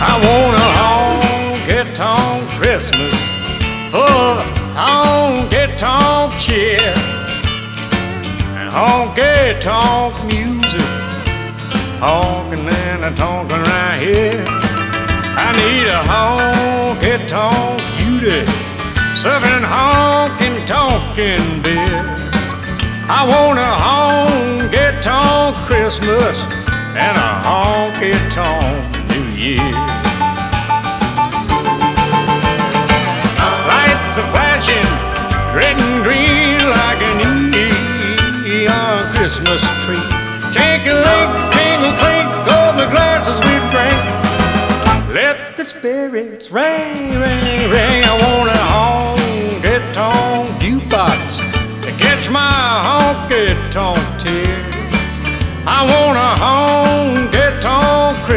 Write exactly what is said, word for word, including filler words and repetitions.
I want a honky-tonk Christmas full of honky-tonk cheer and honky-tonk music, honking and a tonkin' right here. I need a honky-tonk beauty serving honky-tonkin' beer. I want a honky-tonk Christmas and a honky-tonk New Year. Lights are flashing red and green like a neon Christmas tree. Jink-a-link, jingle-clink, go the glasses we drink. Let the spirits ring, ring, ring.